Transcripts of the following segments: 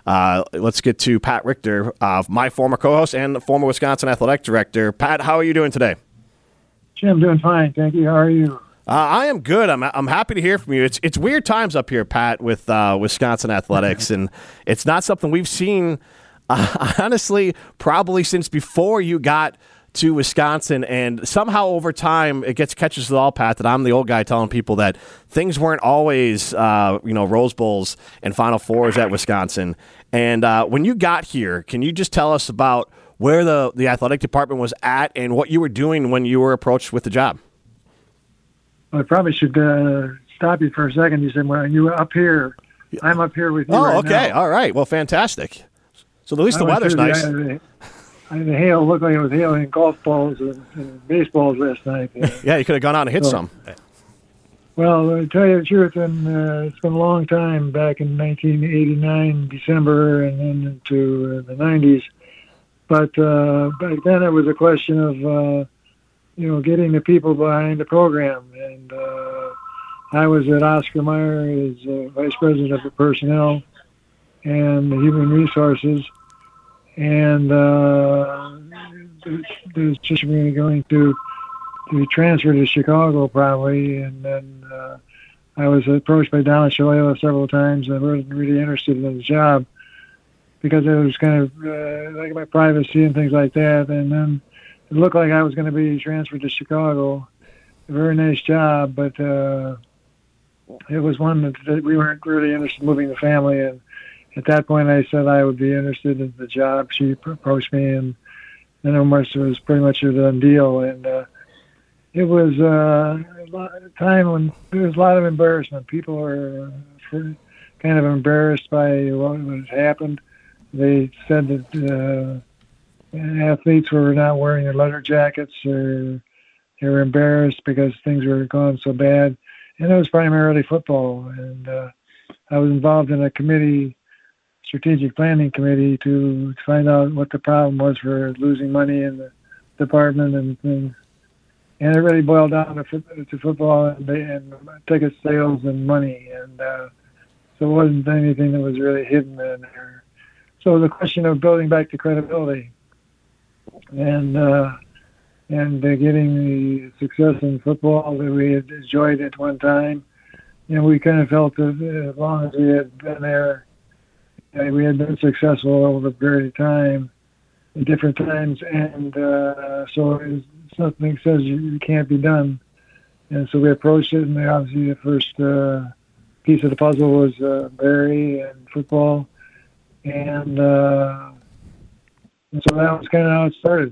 Let's get to Pat Richter, my former co-host and former Wisconsin Athletic Director. Pat, how are you doing today? Jim, doing fine, thank you. How are you? I am good. I'm happy to hear from you. It's weird times up here, Pat, with Wisconsin athletics, and it's not something we've seen, honestly, probably since before you got to Wisconsin. And somehow over time, it catches us all, Pat, that I'm the old guy telling people that things weren't always, Rose Bowls and Final Fours at Wisconsin. And when you got here, can you just tell us about where the athletic department was at and what you were doing when you were approached with the job? I probably should stop you for a second. You said, well, you were up here. I'm up here with you right okay. now. All right. Well, fantastic. So at least the weather's nice. The hail looked like it was hailing golf balls and baseballs last night. Yeah, you could have gone out and hit some. Well, to tell you the truth, it's been a long time, back in 1989, December, and then into the 90s. But back then it was a question of getting the people behind the program. And I was at Oscar Mayer as Vice President of Personnel and Human Resources. And there's just really going to transfer to Chicago probably. And then I was approached by Don Shalala several times. I wasn't really interested in the job because it was kind of like my privacy and things like that. And then it looked like I was going to be transferred to Chicago. A very nice job, but it was one that we weren't really interested in moving the family. And at that point, I said I would be interested in the job. She approached me, and then it was pretty much a done deal. And it was a time when there was a lot of embarrassment. People were kind of embarrassed by what had happened. They said that athletes were not wearing their leather jackets, or they were embarrassed because things were going so bad. And it was primarily football. And I was involved in a strategic planning committee to find out what the problem was for losing money in the department and things. And it really boiled down to football and ticket sales and money. And so it wasn't anything that was really hidden in there. So the question of building back the credibility and getting the success in football that we had enjoyed at one time. And we kind of felt that as long as we had been there, we had been successful over a period of time, at different times. And so something says it can't be done. And so we approached it, and obviously the first piece of the puzzle was Barry and football. And so that was kind of how it started.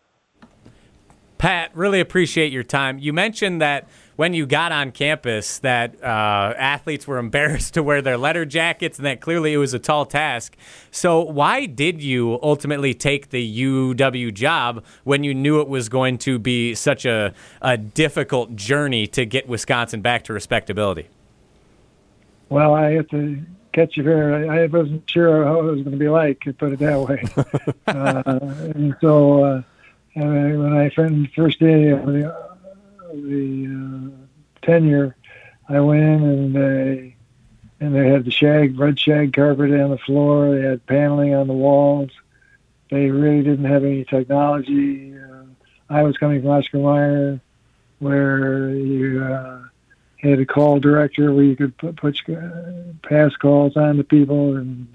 Pat, really appreciate your time. You mentioned that when you got on campus that athletes were embarrassed to wear their leather jackets and that clearly it was a tall task. So why did you ultimately take the UW job when you knew it was going to be such a difficult journey to get Wisconsin back to respectability? Well, I have to catch you here. I wasn't sure how it was going to be like, to put it that way. And so when I found the first day of the tenure, I went in and they had the red shag carpet on the floor. They had paneling on the walls. They really didn't have any technology. I was coming from Oscar Mayer, where you had a call director where you could put pass calls on to people and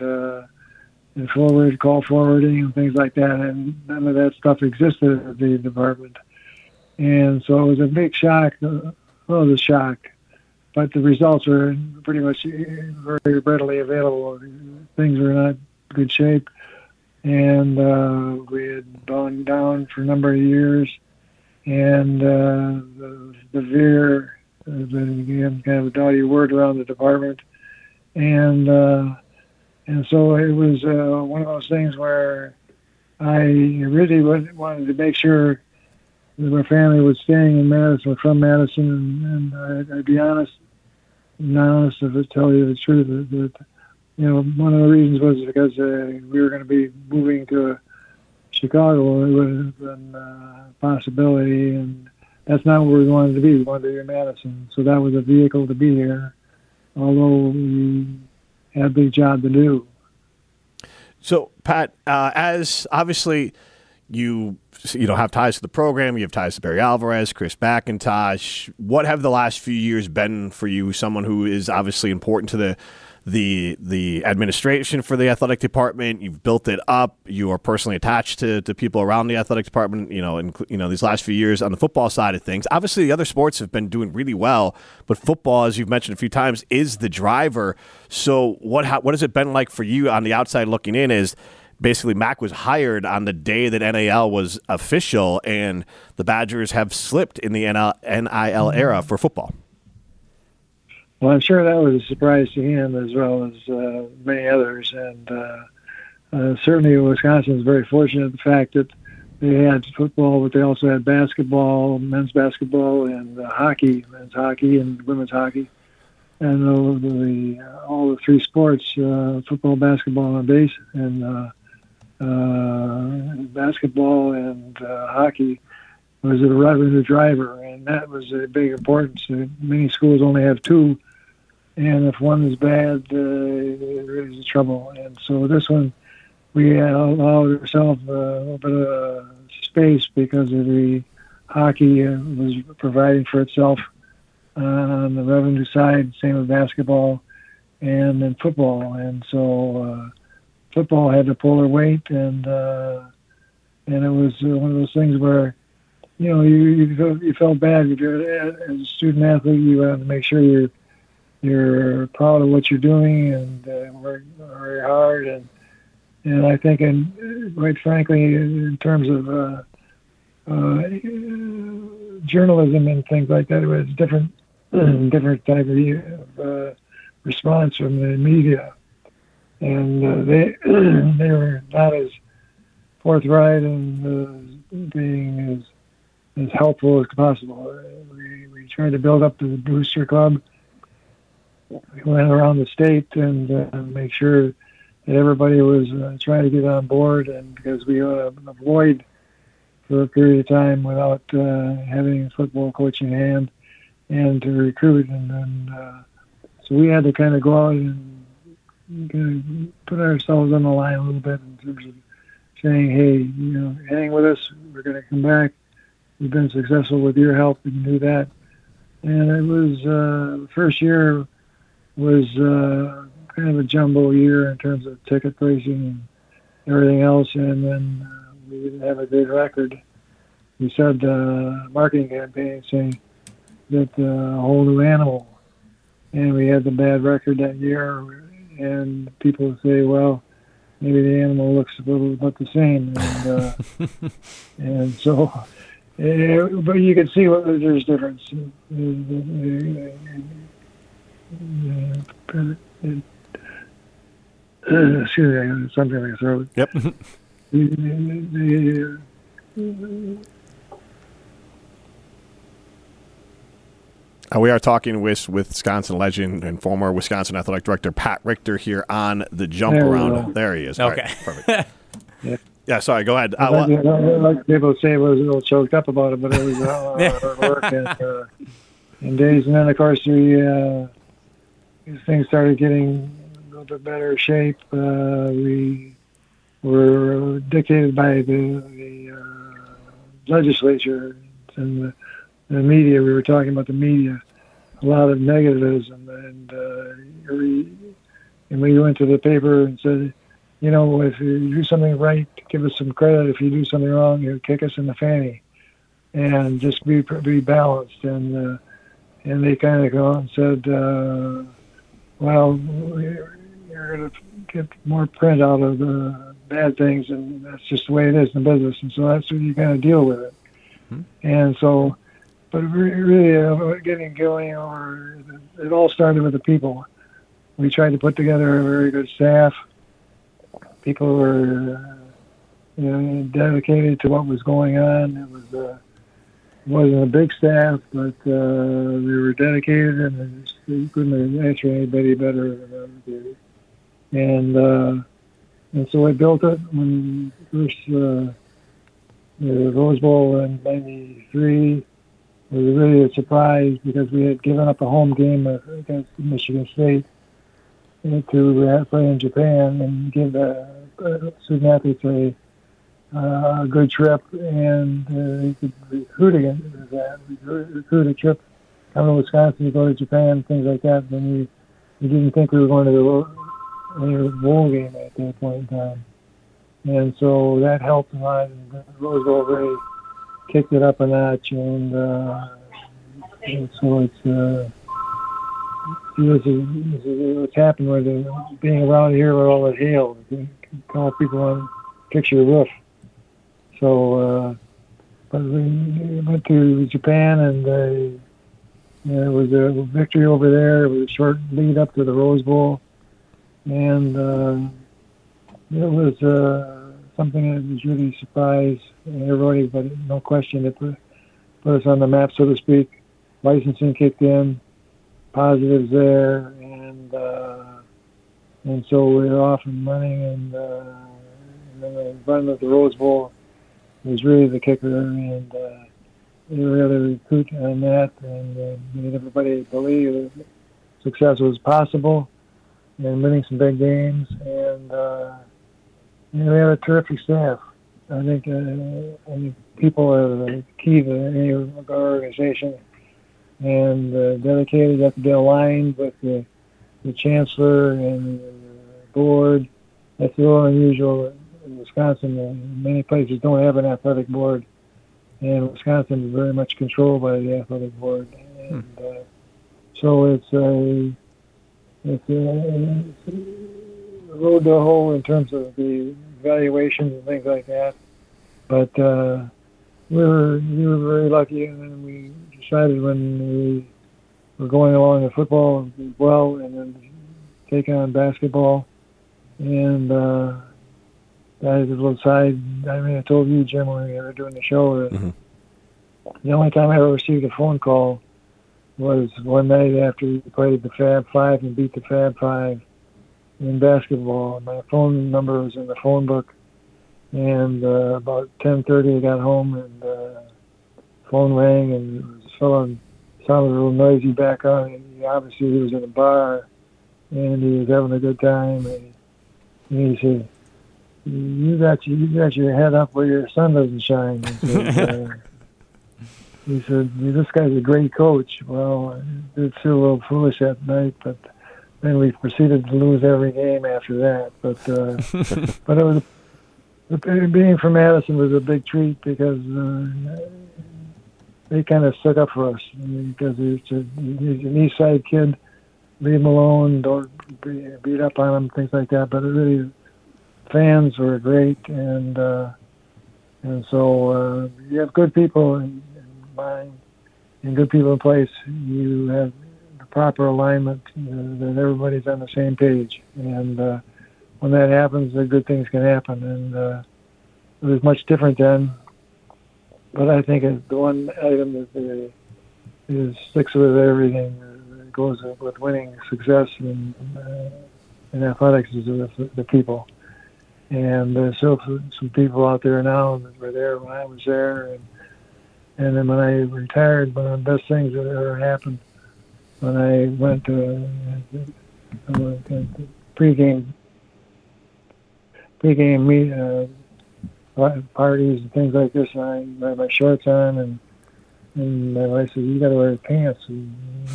call forwarding and things like that, and none of that stuff existed at the department. And so it was a big shock. Well, it was a shock, but the results were pretty much very readily available. Things were not in good shape, and we had gone down for a number of years, and the veer became kind of a dirty word around the department, and so it was one of those things where I really wanted to make sure that my family was staying in Madison, from Madison, and I'd be honest, if I tell you the truth, that one of the reasons was because we were going to be moving to Chicago. It would have been a possibility, and that's not where we wanted to be. We wanted to be in Madison, so that was a vehicle to be here, although we had a big job to do. So, Pat, as obviously you have ties to the program, you have ties to Barry Alvarez, Chris McIntosh. What have the last few years been for you? Someone who is obviously important to the administration for the athletic department. You've built it up. You are personally attached to people around the athletic department. These last few years on the football side of things. Obviously, the other sports have been doing really well, but football, as you've mentioned a few times, is the driver. So, what has it been like for you on the outside looking in? Is basically Mac was hired on the day that NIL was official, and the Badgers have slipped in the NIL era for football. Well, I'm sure that was a surprise to him as well as many others. And certainly Wisconsin is very fortunate the fact that they had football, but they also had basketball, men's basketball, and hockey, men's hockey and women's hockey. And all the three sports, football, basketball, and base, and basketball and hockey was a revenue driver, and that was a big importance. Many schools only have two, and if one is bad, there is trouble. And so this one, we allowed ourselves a little bit of space because of the hockey was providing for itself on the revenue side, same with basketball and then football. And so football had to pull their weight, and it was one of those things where, you felt bad. If you're as a student athlete, you have to make sure you're proud of what you're doing and work very hard. And I think, quite frankly, in terms of journalism and things like that, it was different type of response from the media, and they were not as forthright and being as helpful as possible. We tried to build up the booster club. We went around the state and make sure that everybody was trying to get on board, and because we avoid for a period of time without having a football coach in hand and to recruit, and then so we had to kind of go out and put ourselves on the line a little bit in terms of saying, hey, hang with us. We're going to come back. We've been successful with your help. We can do that. And it was the first year was kind of a jumbo year in terms of ticket pricing and everything else, and then we didn't have a good record. We started a marketing campaign saying that a whole new animal, and we had the bad record that year, and people would say, well, maybe the animal looks a little bit the same, and and so, but you can see there's difference. Excuse me, I got something in my throat. Yep. We are talking with Wisconsin legend and former Wisconsin athletic director Pat Richter here on the Jump Around. There he is. Okay. Right, perfect. Yeah, sorry, go ahead. Like people say, I was a little choked up about it, but it was hard work and days. And then, of course, things started getting a little bit better shape. We were dictated by the legislature and the media. We were talking about the media, a lot of negativism, and we went to the paper and said, if you do something right, give us some credit. If you do something wrong, you kick us in the fanny, and just be balanced. And they kind of go and said, well, you're going to get more print out of the bad things, and that's just the way it is in business. And so that's what you got to deal with it. Mm-hmm. And so, but really getting going over, it all started with the people. We tried to put together a very good staff. People were dedicated to what was going on. It wasn't a big staff, but we were dedicated, and you couldn't have asked for anybody better than we did. And so I built it when first the Rose Bowl in '93 was really a surprise because we had given up a home game against Michigan State to play in Japan and give student athletes a good trip, and you could recruit against that. Recruit a trip, come to Wisconsin, you go to Japan, things like that. Then we didn't think we were going to the bowl game at that point in time, and so that helped a lot. And the Rose Bowl really kicked it up a notch, and so what's happened with being around here with all the hail. Call people on fix your roof. So, but we went to Japan, and it was a victory over there. It was a short lead up to the Rose Bowl, and it was something that was really surprised everybody, but no question it put us on the map, so to speak. Licensing kicked in, positives there, and so we were off and running, and then the run of the Rose Bowl was really the kicker, and we were able to recruit on that and made everybody believe that success was possible and winning some big games, and we had a terrific staff. I think people are the key to any organization, and dedicated. You have to be aligned with the chancellor and the board. That's a little unusual in Wisconsin. Many places don't have an athletic board, and Wisconsin is very much controlled by the athletic board. And so it's a road to hoe in terms of the evaluations and things like that. But we were very lucky, and then we decided when we were going along in football as well, and then taking on basketball. And that is a little side. I mean, I told you, Jim, when we were doing the show, that the only time I ever received a phone call was one night after we played the Fab Five and beat the Fab Five in basketball. My phone number was in the phone book, and about 10:30 I got home, and phone rang, and it was a fellow sounded a little noisy back on. And obviously, he was in a bar, and he was having a good time. And he said, "You got your head up where your sun doesn't shine." He said, "This guy's a great coach." Well, it feel a little foolish that night, but then we proceeded to lose every game after that. But it was being from Madison was a big treat because they kind of stuck up for us, because he's an East Side kid. Leave him alone, don't beat up on him, things like that. But it really, fans were great, and so you have good people in mind and good people in place. You have the proper alignment, that everybody's on the same page, and when that happens, good things can happen. And it was much different then, but I think the one item that sticks with everything, that goes with winning success in athletics, is the people. And there's still some people out there now that were there when I was there, and then when I retired, one of the best things that ever happened, when I went to pregame meet parties and things like this, and I had my shorts on, and my wife said, "You got to wear pants." And,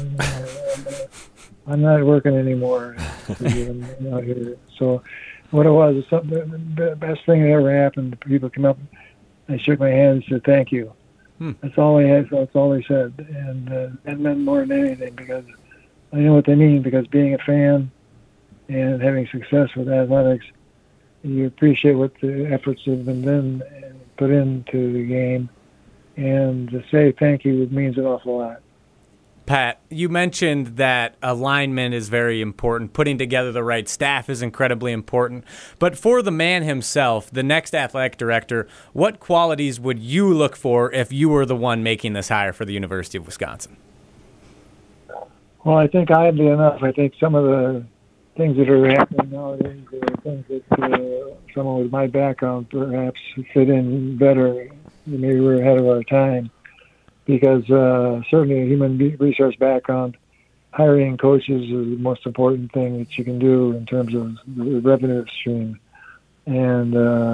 I'm not working anymore. So what it was, the best thing that ever happened. People come up, I shook my hand and said, "Thank you." That's all they had. That's all they said, and that meant more than anything, because I know what they mean. Because being a fan and having success with athletics, you appreciate what the efforts have been done and put into the game, and to say thank you means an awful lot. Pat, you mentioned that alignment is very important. Putting together the right staff is incredibly important. But for the man himself, the next athletic director, what qualities would you look for if you were the one making this hire for the University of Wisconsin? Well, I think oddly enough, I think some of the things that are happening nowadays are things that someone with my background perhaps fit in better. Maybe we're ahead of our time. Because certainly a human resource background, hiring coaches is the most important thing that you can do in terms of the revenue stream. And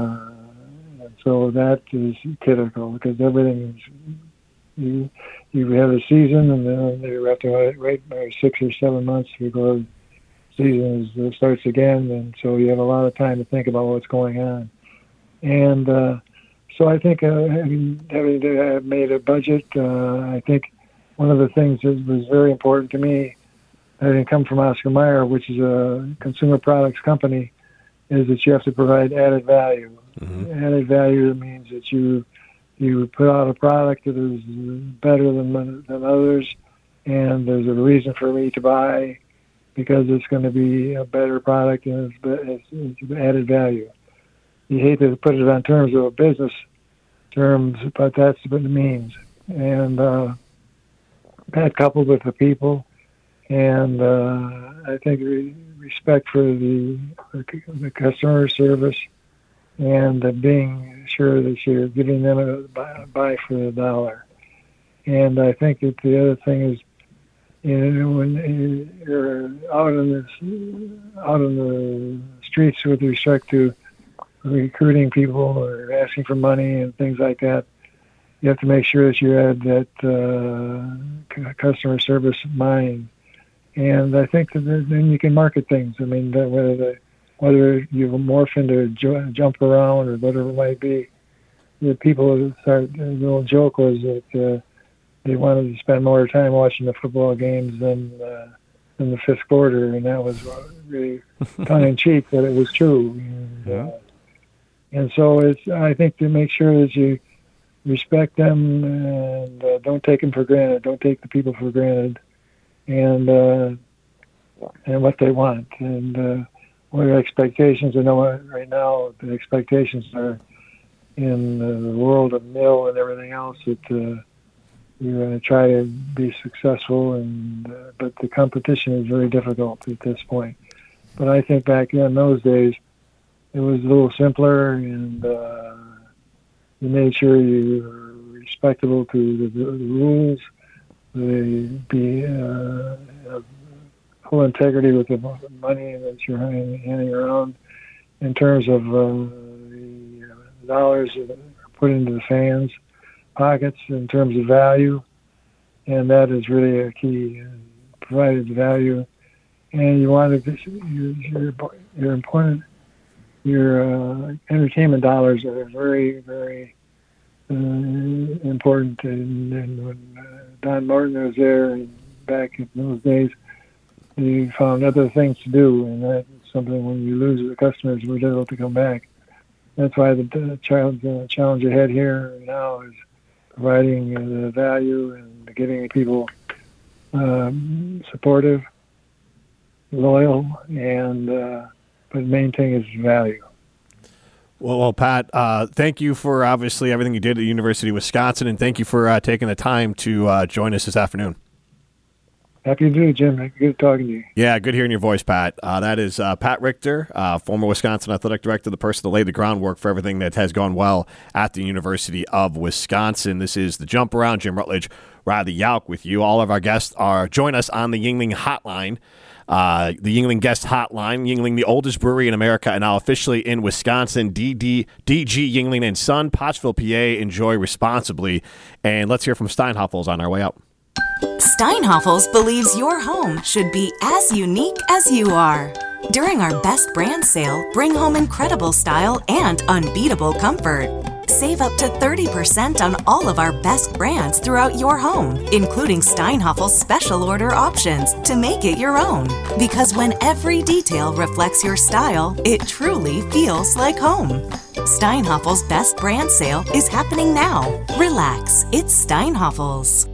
so that is critical because everything is, you have a season, and then you have to wait 6 or 7 months before the season starts again, and so you have a lot of time to think about what's going on. And so I think having made a budget, I think one of the things that was very important to me, having come from Oscar Mayer, which is a consumer products company, is that you have to provide added value. Mm-hmm. Added value means that you put out a product that is better than others, and there's a reason for me to buy because it's going to be a better product and it's added value. You hate to put it on terms of a business terms, but that's what it means. And that coupled with the people, and I think respect for the customer service, and being sure that you're giving them a buy for the dollar. And I think that the other thing is, when you're out in the streets with respect to recruiting people or asking for money and things like that, you have to make sure that you add that customer service mind. And I think that then you can market things. I mean, whether you morph into jump around or whatever it might be, the people start. The little joke was that they wanted to spend more time watching the football games than the fifth quarter, and that was really tongue in cheek, but it was true. And so I think to make sure that you respect them and don't take them for granted. Don't take the people for granted, and what they want and what their expectations. I know right now the expectations are in the world of mill and everything else that you're going to try to be successful, but the competition is very difficult at this point. But I think back in those days, it was a little simpler, and you made sure you were respectable to the rules, be full integrity with the money that you're handing around in terms of the dollars that are put into the fans' pockets in terms of value, and that is really a key. Provided value, and you wanted your important. Your entertainment dollars are very, very important. And when Don Martin was there back in those days, he found other things to do, and that's something when you lose the customers, we're able to come back. That's why the challenge ahead here now is providing the value and getting people supportive, loyal, and but main thing is value. Well, Pat, thank you for obviously everything you did at the University of Wisconsin, and thank you for taking the time to join us this afternoon. Happy to do it, Jim. Good talking to you. Yeah, good hearing your voice, Pat. That is Pat Richter, former Wisconsin athletic director, the person that laid the groundwork for everything that has gone well at the University of Wisconsin. This is The Jump Around. Jim Rutledge, Riley Yauk with you. All of our guests join us on the Yuengling Hotline. The Yuengling Guest Hotline. Yuengling, the oldest brewery in America, and now officially in Wisconsin. DG Yuengling and Son, Pottsville, PA. Enjoy responsibly. And let's hear from Steinhoffels on our way out. Steinhoffels believes your home should be as unique as you are. During our Best Brand Sale, bring home incredible style and unbeatable comfort. Save up to 30% on all of our best brands throughout your home, including Steinhoffels special order options to make it your own. Because when every detail reflects your style, it truly feels like home. Steinhoffels Best Brand Sale is happening now. Relax, it's Steinhoffels.